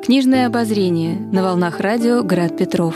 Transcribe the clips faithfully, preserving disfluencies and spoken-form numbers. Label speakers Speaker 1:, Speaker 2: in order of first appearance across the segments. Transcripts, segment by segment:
Speaker 1: Книжное обозрение на волнах радио «Град Петров».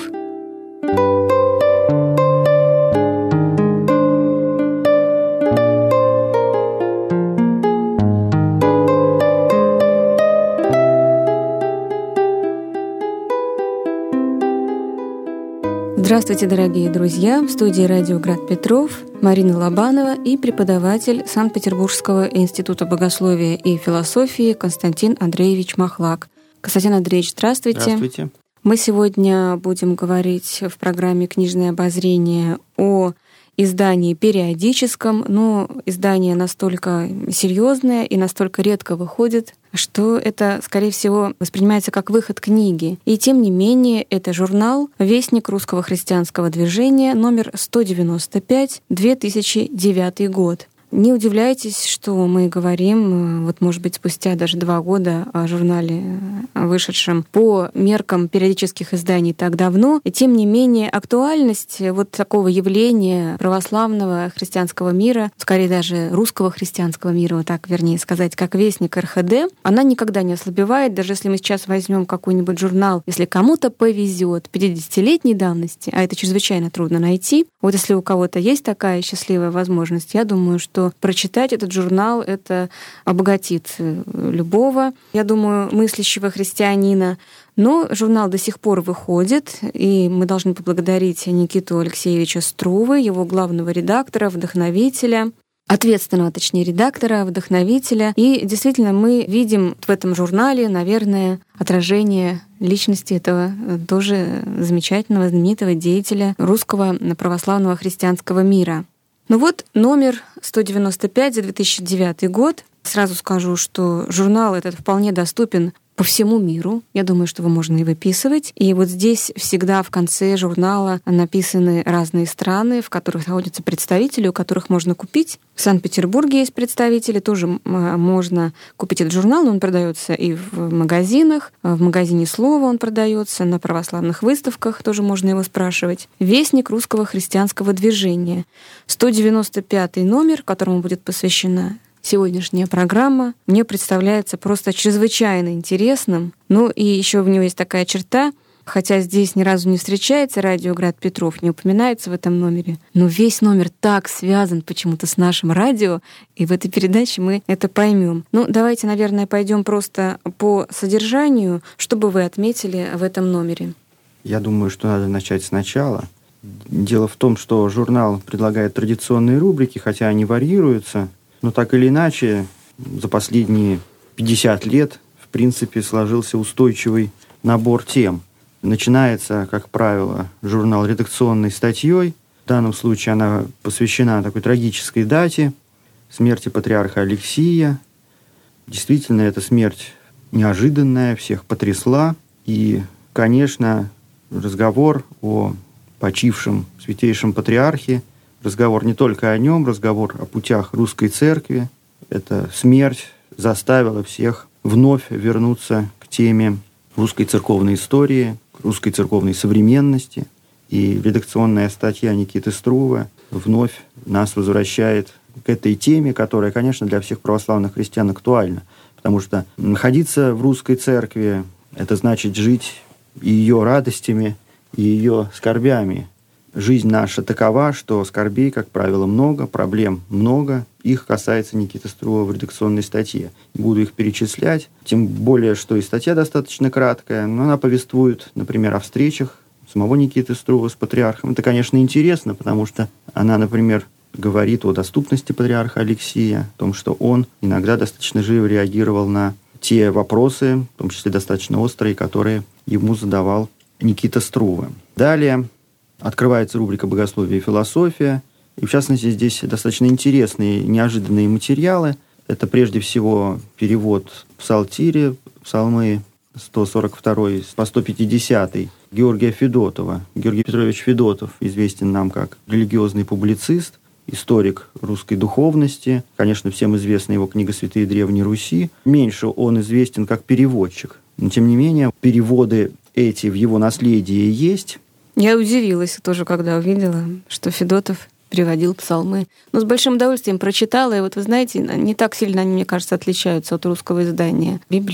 Speaker 1: Здравствуйте, дорогие друзья! В студии радио «Град Петров» Марина Лобанова и преподаватель Санкт-Петербургского института богословия и философии Константин Андреевич Махлак. Константин Андреевич, здравствуйте!
Speaker 2: Здравствуйте!
Speaker 1: Мы сегодня будем говорить в программе «Книжное обозрение» о издании периодическом, но издание настолько серьезное и настолько редко выходит, что это, скорее всего, воспринимается как выход книги. И тем не менее, это журнал «Вестник русского христианского движения», номер сто девяносто пять, две тысячи девятый год. Не удивляйтесь, что мы говорим, вот, может быть, спустя даже два года о журнале, вышедшем по меркам периодических изданий так давно. И тем не менее, актуальность вот такого явления православного христианского мира, скорее даже русского христианского мира, вот так, вернее сказать, как «Вестник эр ха дэ», она никогда не ослабевает. Даже если мы сейчас возьмем какой-нибудь журнал, если кому-то повезет пятидесятилетней давности, а это чрезвычайно трудно найти, вот если у кого-то есть такая счастливая возможность, я думаю, что прочитать этот журнал — это обогатит любого, я думаю, мыслящего христианина. Но журнал до сих пор выходит, и мы должны поблагодарить Никиту Алексеевича Струвы, его главного редактора, вдохновителя, ответственного, точнее, редактора, вдохновителя. И действительно, мы видим в этом журнале, наверное, отражение личности этого тоже замечательного, знаменитого деятеля русского православного христианского мира. Ну вот номер сто девяносто пять за две тысячи девятый год. Сразу скажу, что журнал этот вполне доступен по всему миру. Я думаю, что его можно и выписывать. И вот здесь всегда в конце журнала написаны разные страны, в которых находятся представители, у которых можно купить. В Санкт-Петербурге есть представители, тоже можно купить этот журнал, но он продается и в магазинах. В магазине «Слово» он продается, на православных выставках тоже можно его спрашивать. «Вестник русского христианского движения». сто девяносто пятый номер, которому будет посвящена сегодняшняя программа, мне представляется просто чрезвычайно интересным. Ну и еще в него есть такая черта, хотя здесь ни разу не встречается радио «Град Петров», не упоминается в этом номере, но весь номер так связан почему-то с нашим радио, и в этой передаче мы это поймем. Ну, давайте, наверное, пойдем просто по содержанию, что бы вы отметили в этом номере.
Speaker 2: Я думаю, что надо начать сначала. Дело в том, что журнал предлагает традиционные рубрики, хотя они варьируются, но так или иначе, за последние пятьдесят лет, в принципе, сложился устойчивый набор тем. Начинается, как правило, журнал редакционной статьей. В данном случае она посвящена такой трагической дате — смерти патриарха Алексия. Действительно, эта смерть неожиданная, всех потрясла. И, конечно, разговор о почившем святейшем патриархе, разговор не только о нем, разговор о путях русской церкви. Эта смерть заставила всех вновь вернуться к теме русской церковной истории, к русской церковной современности. И редакционная статья Никиты Струвы вновь нас возвращает к этой теме, которая, конечно, для всех православных христиан актуальна. Потому что находиться в русской церкви — это значит жить и ее радостями, и ее скорбями. Жизнь наша такова, что скорбей, как правило, много, проблем много. Их касается Никита Струва в редакционной статье. Не буду их перечислять, тем более, что и статья достаточно краткая, но она повествует, например, о встречах самого Никиты Струва с патриархом. Это, конечно, интересно, потому что она, например, говорит о доступности патриарха Алексия, о том, что он иногда достаточно живо реагировал на те вопросы, в том числе достаточно острые, которые ему задавал Никита Струва. Далее открывается рубрика «Богословие и философия». И, в частности, здесь достаточно интересные, неожиданные материалы. Это, прежде всего, перевод псалтири, псалмы сто сорок второй по сто пятидесятый Георгия Федотова. Георгий Петрович Федотов известен нам как религиозный публицист, историк русской духовности. Конечно, всем известна его книга «Святые Древней Руси». Меньше он известен как переводчик. Но, тем не менее, переводы эти в его наследии есть.
Speaker 1: Я удивилась тоже, когда увидела, что Федотов переводил псалмы. Но с большим удовольствием прочитала, и вот вы знаете, не так сильно они, мне кажется, отличаются от русского издания Библии.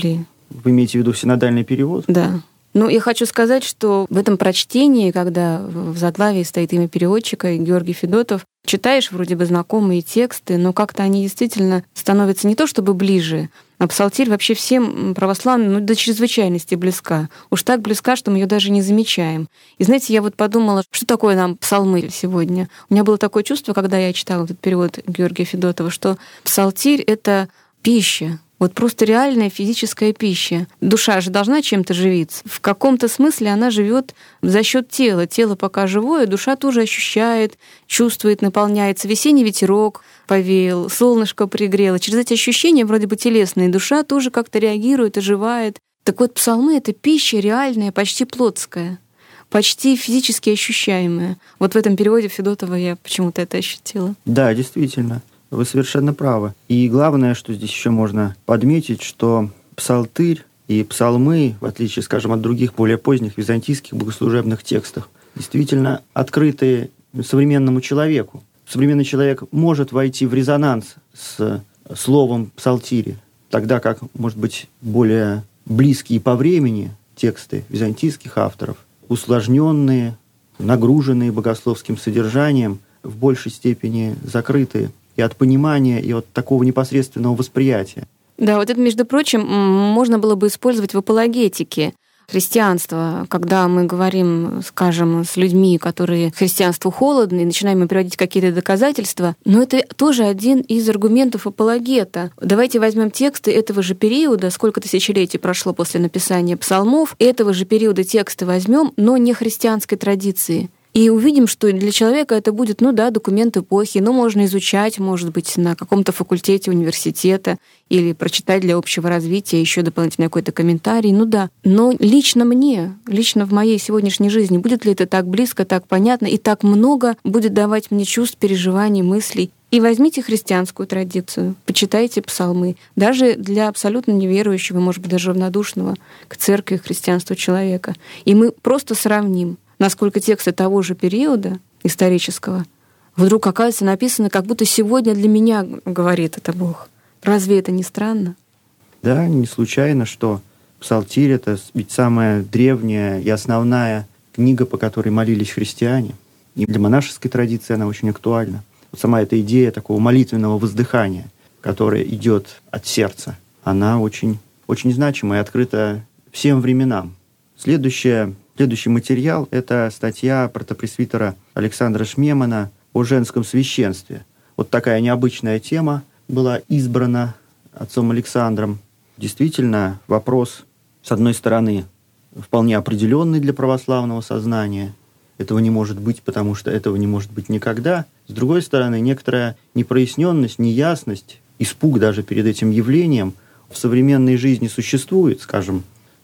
Speaker 2: Вы имеете в виду синодальный перевод?
Speaker 1: Да. Ну, я хочу сказать, что в этом прочтении, когда в заглавии стоит имя переводчика Георгий Федотов, читаешь вроде бы знакомые тексты, но как-то они действительно становятся не то чтобы ближе, а псалтирь вообще всем православным ну, до чрезвычайности близка. Уж так близка, что мы ее даже не замечаем. И знаете, я вот подумала, что такое нам псалмы сегодня. У меня было такое чувство, когда я читала этот перевод Георгия Федотова, что псалтирь — это пища. Вот просто реальная физическая пища. Душа же должна чем-то живиться. В каком-то смысле она живет за счет тела. Тело пока живое, душа тоже ощущает, чувствует, наполняется. Весенний ветерок повеял, солнышко пригрело. Через эти ощущения, вроде бы телесные, душа тоже как-то реагирует, оживает. Так вот, псалмы — это пища реальная, почти плотская, почти физически ощущаемая. Вот в этом переводе Федотова я почему-то это ощутила.
Speaker 2: Да, действительно. Вы совершенно правы. И главное, что здесь еще можно подметить, что псалтырь и псалмы, в отличие, скажем, от других более поздних византийских богослужебных текстов, действительно открыты современному человеку. Современный человек может войти в резонанс с словом псалтири, тогда как, может быть, более близкие по времени тексты византийских авторов, усложненные, нагруженные богословским содержанием, в большей степени закрытые и от понимания, и от такого непосредственного восприятия.
Speaker 1: Да, вот это, между прочим, можно было бы использовать в апологетике христианства, когда мы говорим, скажем, с людьми, которые христианству холодны, и начинаем им приводить какие-то доказательства, но это тоже один из аргументов апологета. Давайте возьмем тексты этого же периода, сколько тысячелетий прошло после написания псалмов, этого же периода тексты возьмем, но не христианской традиции. И увидим, что для человека это будет, ну да, документ эпохи, но можно изучать, может быть, на каком-то факультете университета или прочитать для общего развития еще дополнительный какой-то комментарий, ну да. Но лично мне, лично в моей сегодняшней жизни, будет ли это так близко, так понятно и так много будет давать мне чувств, переживаний, мыслей? И возьмите христианскую традицию, почитайте псалмы. Даже для абсолютно неверующего, может быть, даже равнодушного к церкви, к христианству человека. И мы просто сравним, насколько тексты того же периода исторического вдруг, оказывается, написаны, как будто сегодня для меня говорит это Бог. Разве это не странно?
Speaker 2: Да, не случайно, что псалтирь — это ведь самая древняя и основная книга, по которой молились христиане. И для монашеской традиции она очень актуальна. Вот сама эта идея такого молитвенного воздыхания, которая идет от сердца, она очень, очень значима и открыта всем временам. Следующее Следующий материал – это статья протопресвитера Александра Шмемана о женском священстве. Вот такая необычная тема была избрана отцом Александром. Действительно, вопрос, с одной стороны, вполне определенный для православного сознания. Этого не может быть, потому что этого не может быть никогда. С другой стороны, некоторая непроясненность, неясность, испуг даже перед этим явлением в современной жизни существует. Скажем,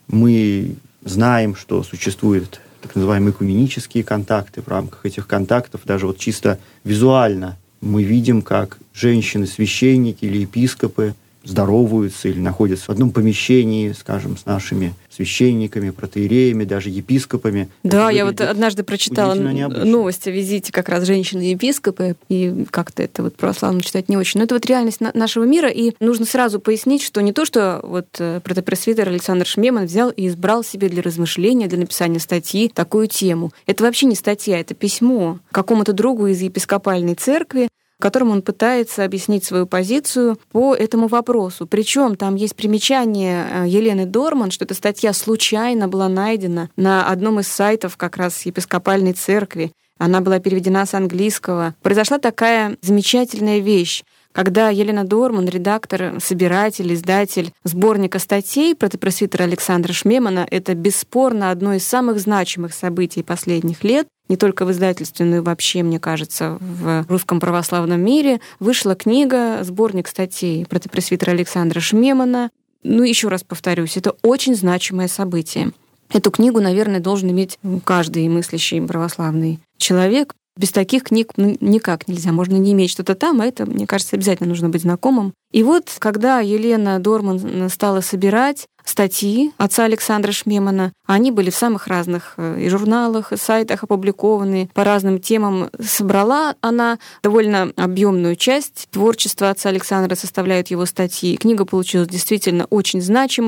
Speaker 2: мы знаем, что существуют так называемые экуменические контакты. В рамках этих контактов даже вот чисто визуально мы видим, как женщины-священники или епископы здороваются или находятся в одном помещении, скажем, с нашими священниками, протоиереями, даже епископами.
Speaker 1: Да, я вот однажды прочитала новость о визите как раз женщины-епископы, и как-то это вот православным читать не очень. Но это вот реальность нашего мира, и нужно сразу пояснить, что не то, что вот протопресвитер Александр Шмеман взял и избрал себе для размышления, для написания статьи такую тему. Это вообще не статья, это письмо какому-то другу из епископальной церкви, в котором он пытается объяснить свою позицию по этому вопросу. Причем там есть примечание Елены Дорман, что эта статья случайно была найдена на одном из сайтов как раз епископальной церкви. Она была переведена с английского. Произошла такая замечательная вещь, когда Елена Дорман, редактор, собиратель, издатель сборника статей протопресвитера Александра Шмемана, это бесспорно одно из самых значимых событий последних лет, не только в издательстве, но и вообще, мне кажется, в русском православном мире, вышла книга, сборник статей протопресвитера Александра Шмемана. Ну, еще раз повторюсь, это очень значимое событие. Эту книгу, наверное, должен иметь каждый мыслящий православный человек. Без таких книг ну, никак нельзя. Можно не иметь что-то там, а это, мне кажется, обязательно нужно быть знакомым. И вот, когда Елена Дорман стала собирать статьи отца Александра Шмемана, они были в самых разных и журналах, и сайтах опубликованы по разным темам. Собрала она довольно объемную часть творчества отца Александра, составляют его статьи. Книга получилась действительно очень значимой.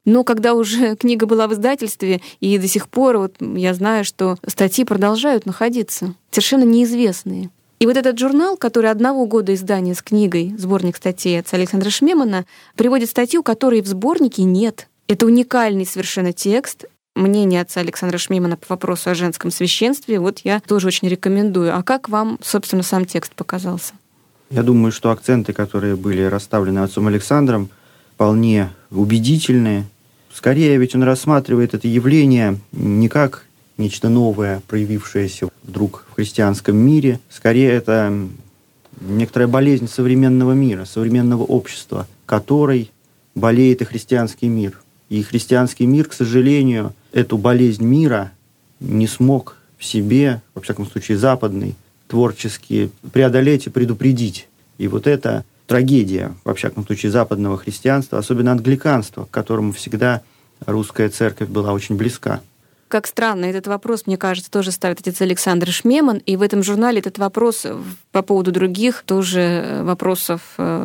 Speaker 1: Но когда уже книга была в издательстве, и до сих пор вот я знаю, что статьи продолжают находиться, совершенно неизвестные. И вот этот журнал, который одного года издания с книгой, сборник статей отца Александра Шмемана, приводит статью, которой в сборнике нет. Это уникальный совершенно текст. Мнение отца Александра Шмемана по вопросу о женском священстве вот я тоже очень рекомендую. А как вам, собственно, сам текст показался?
Speaker 2: Я думаю, что акценты, которые были расставлены отцом Александром, вполне убедительные. Скорее, ведь он рассматривает это явление не как нечто новое, проявившееся вдруг в христианском мире. Скорее, это некоторая болезнь современного мира, современного общества, которой болеет и христианский мир. И христианский мир, к сожалению, эту болезнь мира не смог в себе, во всяком случае западный, творчески преодолеть и предупредить. И вот это трагедия, во всяком случае, западного христианства, особенно англиканства, к которому всегда русская церковь была очень близка.
Speaker 1: Как странно, этот вопрос, мне кажется, тоже ставит отец Александр Шмеман, и в этом журнале этот вопрос по поводу других тоже вопросов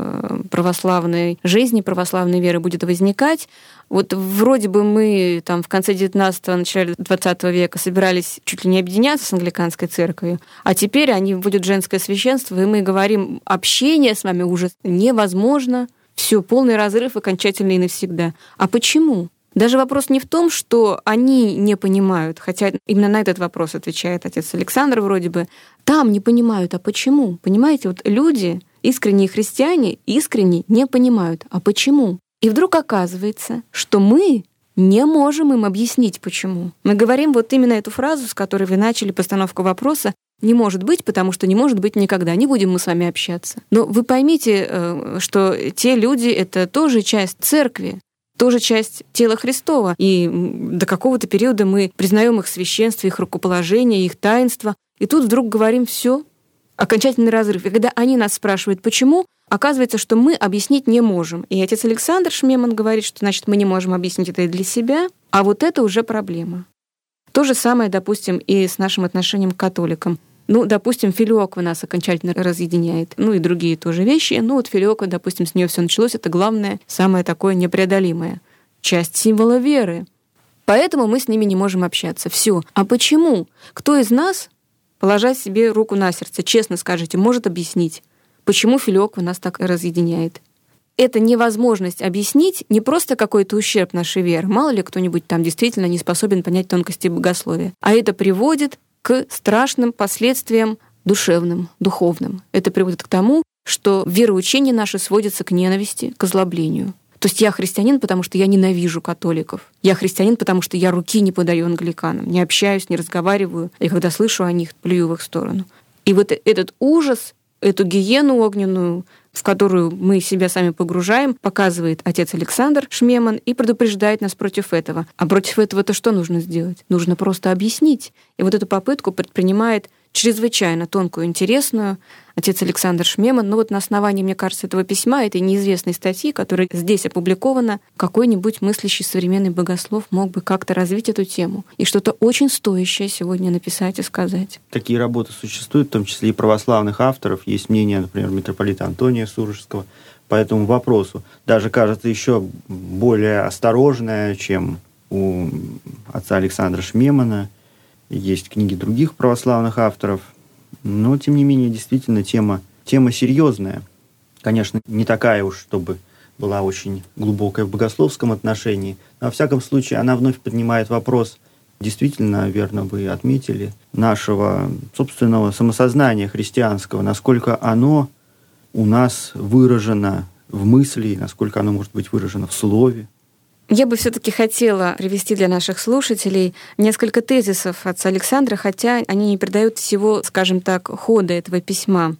Speaker 1: православной жизни, православной веры будет возникать. Вот вроде бы мы там в конце девятнадцатого, начале двадцатого века собирались чуть ли не объединяться с англиканской церковью, а теперь они вводят женское священство, и мы говорим, общение с вами уже невозможно, все, полный разрыв окончательный и навсегда. А почему? Даже вопрос не в том, что они не понимают, хотя именно на этот вопрос отвечает отец Александр вроде бы. Там не понимают, а почему? Понимаете, вот люди, искренние христиане, искренне не понимают, а почему? И вдруг оказывается, что мы не можем им объяснить, почему. Мы говорим вот именно эту фразу, с которой вы начали постановку вопроса, «не может быть, потому что не может быть никогда, не будем мы с вами общаться». Но вы поймите, что те люди — это тоже часть церкви, тоже часть тела Христова. И до какого-то периода мы признаем их священство, их рукоположение, их таинство. И тут вдруг говорим все, окончательный разрыв. И когда они нас спрашивают, почему, оказывается, что мы объяснить не можем. И отец Александр Шмеман говорит, что, значит, мы не можем объяснить это и для себя, а вот это уже проблема. То же самое, допустим, и с нашим отношением к католикам. Ну, допустим, Филиоква нас окончательно разъединяет. Ну, и другие тоже вещи. Ну, вот Филиоква, допустим, с нее все началось. Это главное, самое такое непреодолимое. Часть символа веры. Поэтому мы с ними не можем общаться. Все. А почему? Кто из нас, положа себе руку на сердце, честно скажите, может объяснить, почему Филиоква нас так разъединяет? Это невозможность объяснить не просто какой-то ущерб нашей веры. Мало ли кто-нибудь там действительно не способен понять тонкости богословия. А это приводит к страшным последствиям душевным, духовным. Это приводит к тому, что вероучение наше сводится к ненависти, к озлоблению. То есть я христианин, потому что я ненавижу католиков. Я христианин, потому что я руки не подаю англиканам, не общаюсь, не разговариваю, и когда слышу о них, плюю в их сторону. И вот этот ужас, эту гиену огненную, в которую мы себя сами погружаем, показывает отец Александр Шмеман и предупреждает нас против этого. А против этого-то что нужно сделать? Нужно просто объяснить. И вот эту попытку предпринимает чрезвычайно тонкую, интересную отец Александр Шмеман. Но вот на основании, мне кажется, этого письма, этой неизвестной статьи, которая здесь опубликована, какой-нибудь мыслящий современный богослов мог бы как-то развить эту тему и что-то очень стоящее сегодня написать и сказать.
Speaker 2: Такие работы существуют, в том числе и православных авторов. Есть мнение, например, митрополита Антония Сурожского по этому вопросу. Даже, кажется, еще более осторожное, чем у отца Александра Шмемана. Есть книги других православных авторов. Но, тем не менее, действительно, тема, тема серьезная. Конечно, не такая уж, чтобы была очень глубокая в богословском отношении. Но, во всяком случае, она вновь поднимает вопрос, действительно, верно вы отметили, нашего собственного самосознания христианского, насколько оно у нас выражено в мысли, насколько оно может быть выражено в слове.
Speaker 1: Я бы все-таки хотела привести для наших слушателей несколько тезисов отца Александра, хотя они не передают всего, скажем так, хода этого письма.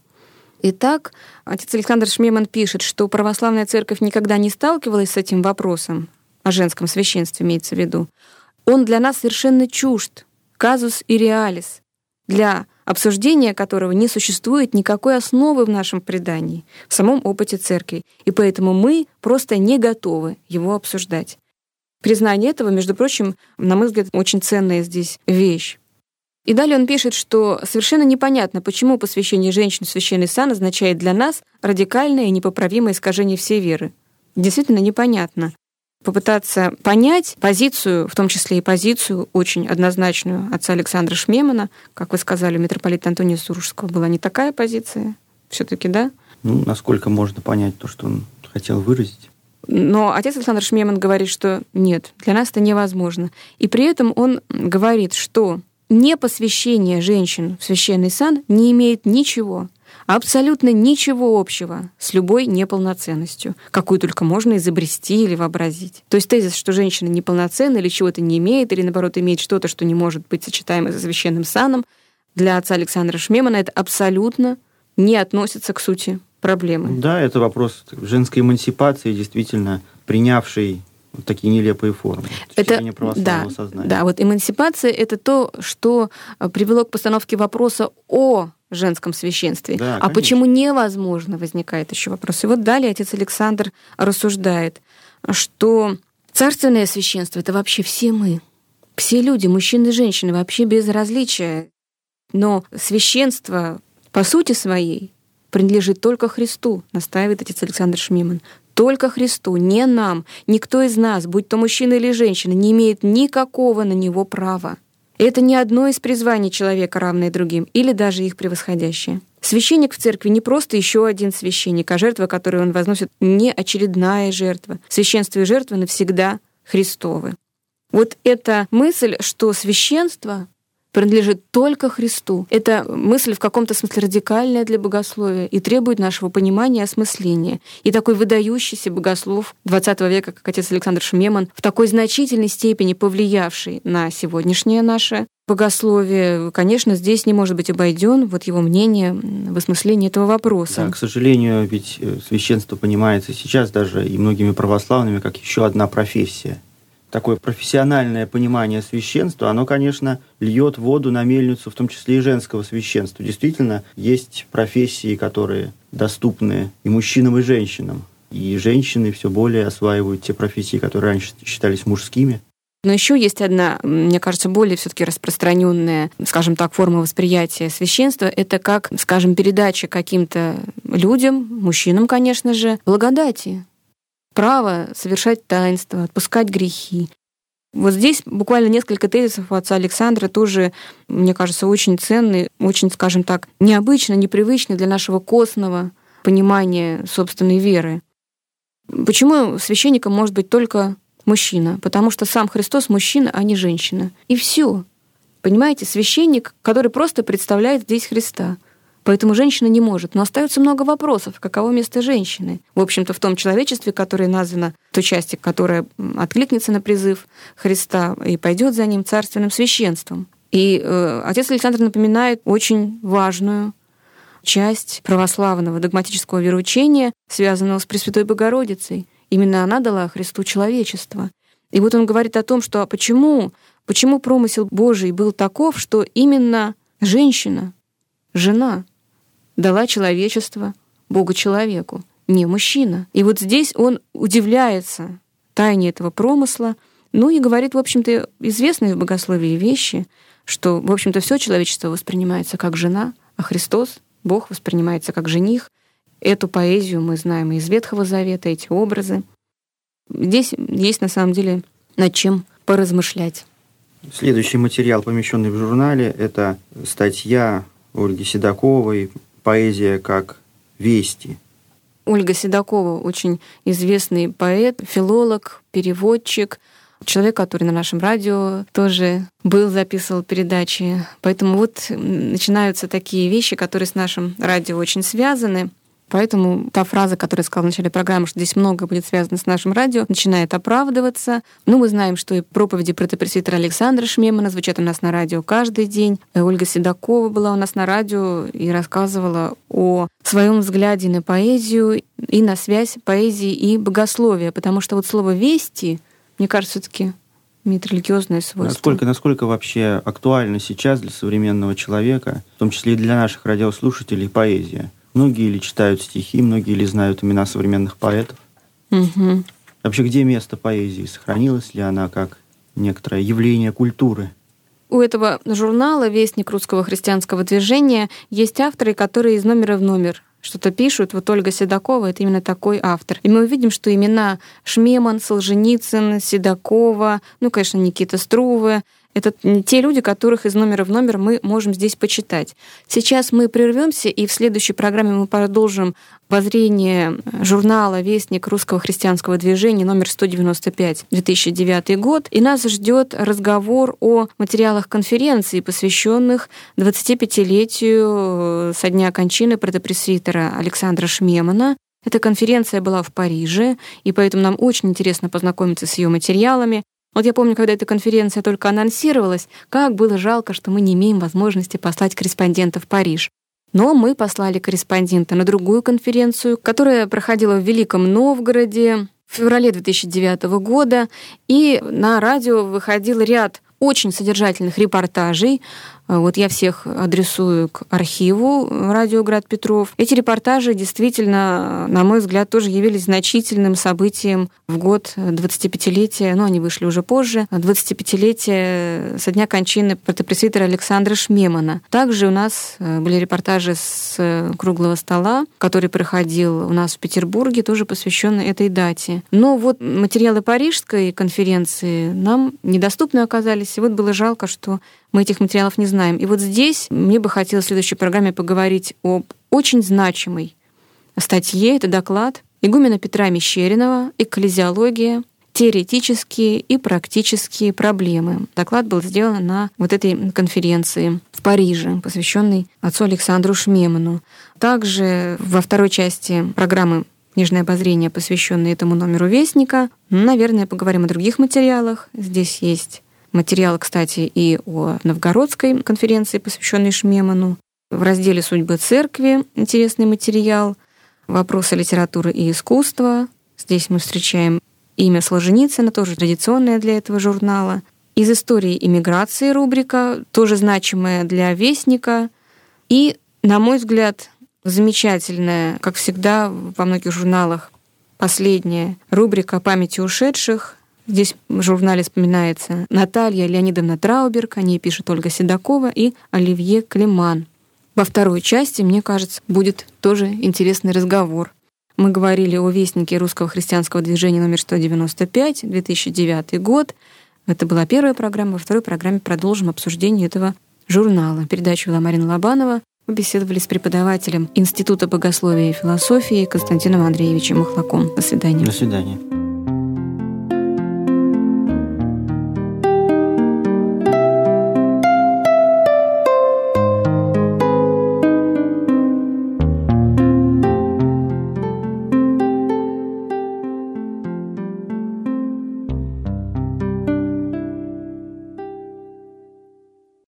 Speaker 1: Итак, отец Александр Шмеман пишет, что православная церковь никогда не сталкивалась с этим вопросом, о женском священстве имеется в виду. Он для нас совершенно чужд, казус и реалис, для обсуждения которого не существует никакой основы в нашем предании, в самом опыте церкви, и поэтому мы просто не готовы его обсуждать. Признание этого, между прочим, на мой взгляд, очень ценная здесь вещь. И далее он пишет, что совершенно непонятно, почему посвящение женщин в священный сан означает для нас радикальное и непоправимое искажение всей веры. Действительно непонятно. попытаться понять позицию, в том числе и позицию очень однозначную отца Александра Шмемана. Как вы сказали, у митрополита Антония Сурожского была не такая позиция. Все-таки, да?
Speaker 2: Ну, насколько можно понять то, что он хотел выразить.
Speaker 1: Но отец Александр Шмеман говорит, что нет, для нас это невозможно. И при этом он говорит, что непосвящение женщин в священный сан не имеет ничего, абсолютно ничего общего с любой неполноценностью, какую только можно изобрести или вообразить. То есть тезис, что женщина неполноценна или чего-то не имеет, или, наоборот, имеет что-то, что не может быть сочетаемо со священным саном, для отца Александра Шмемана это абсолютно не относится к сути проблемы.
Speaker 2: Да, это вопрос женской эмансипации, действительно принявшей вот такие нелепые формы.
Speaker 1: Это,
Speaker 2: православного
Speaker 1: да,
Speaker 2: сознания.
Speaker 1: Да, вот эмансипация — это то, что привело к постановке вопроса о женском священстве.
Speaker 2: Да,
Speaker 1: а
Speaker 2: конечно.
Speaker 1: Почему невозможно, возникает еще вопрос. И вот далее отец Александр рассуждает, что царственное священство — это вообще все мы. Все люди, мужчины и женщины, вообще без различия. Но священство по сути своей принадлежит только Христу, настаивает отец Александр Шмеман. Только Христу, не нам. Никто из нас, будь то мужчина или женщина, не имеет никакого на него права. Это не одно из призваний человека, равное другим, или даже их превосходящее. Священник в церкви не просто еще один священник, а жертва, которую он возносит, не очередная жертва. Священство и жертва навсегда Христовы. Вот эта мысль, что священство принадлежит только Христу. Это мысль в каком-то смысле радикальная для богословия и требует нашего понимания и осмысления. И такой выдающийся богослов двадцатого века, как отец Александр Шмеман, в такой значительной степени повлиявший на сегодняшнее наше богословие, конечно, здесь не может быть обойден вот его мнение в осмыслении этого вопроса.
Speaker 2: Да, к сожалению, ведь священство понимается сейчас даже и многими православными как еще одна профессия. Такое профессиональное понимание священства, оно, конечно, льет воду на мельницу, в том числе и женского священства. Действительно, есть профессии, которые доступны и мужчинам, и женщинам. И женщины все более осваивают те профессии, которые раньше считались мужскими.
Speaker 1: Но еще есть одна, мне кажется, более все-таки распространенная, скажем так, форма восприятия священства. Это как, скажем, передача каким-то людям, мужчинам, конечно же, благодати. Право совершать таинства, отпускать грехи. Вот здесь буквально несколько тезисов у отца Александра тоже, мне кажется, очень ценные, очень, скажем так, необычно, непривычно для нашего костного понимания собственной веры. Почему священником может быть только мужчина? Потому что сам Христос мужчина, а не женщина. И все. Понимаете, священник, который просто представляет здесь Христа. Поэтому женщина не может. Но остается много вопросов. Каково место женщины? В общем-то, в том человечестве, которое названо, той части, которая откликнется на призыв Христа и пойдет за ним царственным священством. И э, отец Александр напоминает очень важную часть православного догматического вероучения, связанного с Пресвятой Богородицей. Именно она дала Христу человечество. И вот он говорит о том, что почему, почему промысел Божий был таков, что именно женщина, жена, дала человечество Богу-человеку, не мужчина. И вот здесь он удивляется тайне этого промысла, ну и говорит, в общем-то, известные в богословии вещи, что, в общем-то, все человечество воспринимается как жена, а Христос, Бог, воспринимается как жених. Эту поэзию мы знаем из Ветхого Завета, эти образы. Здесь есть, на самом деле, над чем поразмышлять.
Speaker 2: Следующий материал, помещенный в журнале, это статья Ольги Седоковой «Поэзия как вести».
Speaker 1: Ольга Седокова очень известный поэт, филолог, переводчик, человек, который на нашем радио тоже был, записывал передачи. Поэтому вот начинаются такие вещи, которые с нашим радио очень связаны. Поэтому та фраза, которую я сказала в начале программы, что здесь много будет связано с нашим радио, начинает оправдываться. Ну, мы знаем, что и проповеди протопресвитера Александра Шмемана звучат у нас на радио каждый день. И Ольга Седокова была у нас на радио и рассказывала о своем взгляде на поэзию и на связь поэзии и богословия. Потому что вот слово «вести», мне кажется, все-таки имеет религиозное свойство.
Speaker 2: Насколько, насколько вообще актуальна сейчас для современного человека, в том числе и для наших радиослушателей, поэзия? Многие ли читают стихи, многие ли знают имена современных поэтов?
Speaker 1: Угу.
Speaker 2: Вообще, где место поэзии? Сохранилась ли она как некоторое явление культуры?
Speaker 1: У этого журнала «Вестник русского христианского движения» есть авторы, которые из номера в номер что-то пишут, вот Ольга Седокова — это именно такой автор. И мы увидим, что имена Шмеман, Солженицын, Седокова, ну, конечно, Никита Струве — это те люди, которых из номера в номер мы можем здесь почитать. Сейчас мы прервемся, и в следующей программе мы продолжим обозрение журнала «Вестник русского христианского движения» номер сто девяносто пять, две тысячи девятый год. И нас ждет разговор о материалах конференции, посвященных двадцатипятилетию со дня кончины протопресвитера Александра Шмемана. Эта конференция была в Париже, и поэтому нам очень интересно познакомиться с ее материалами. Вот я помню, когда эта конференция только анонсировалась, как было жалко, что мы не имеем возможности послать корреспондента в Париж. Но мы послали корреспондента на другую конференцию, которая проходила в Великом Новгороде в феврале две тысячи девятого года, и на радио выходил ряд очень содержательных репортажей. Вот я всех адресую к архиву «Радио Град Петров». Эти репортажи действительно, на мой взгляд, тоже явились значительным событием в год двадцатипятилетия, ну, они вышли уже позже, двадцатипятилетия со дня кончины протопресвитера Александра Шмемана. Также у нас были репортажи с круглого стола, который проходил у нас в Петербурге, тоже посвященный этой дате. Но вот материалы Парижской конференции нам недоступны оказались, и вот было жалко, что мы этих материалов не знаем. И вот здесь мне бы хотелось в следующей программе поговорить об очень значимой статье. Это доклад игумена Петра Мещеринова «Экклезиология. Теоретические и практические проблемы». Доклад был сделан на вот этой конференции в Париже, посвященной отцу Александру Шмеману. Также во второй части программы «Книжное обозрение», посвященное этому номеру «Вестника», наверное, поговорим о других материалах. Здесь есть материал, кстати, и о новгородской конференции, посвященной Шмеману. В разделе «Судьбы церкви» интересный материал. Вопросы литературы и искусства. Здесь мы встречаем имя Солженицына, тоже традиционное для этого журнала. Из истории иммиграции рубрика, тоже значимая для «Вестника». И, на мой взгляд, замечательная, как всегда во многих журналах, последняя рубрика «Памяти ушедших». Здесь в журнале вспоминается Наталья Леонидовна Трауберг, о ней пишет Ольга Седокова и Оливье Клеман. Во второй части, мне кажется, будет тоже интересный разговор. Мы говорили о вестнике русского христианского движения номер сто девяносто пять, две тысячи девятый год. Это была первая программа. Во второй программе продолжим обсуждение этого журнала. Передачу вела Марина Лобанова. Мы беседовали с преподавателем Института богословия и философии Константином Андреевичем Махлаком. До свидания.
Speaker 2: До свидания.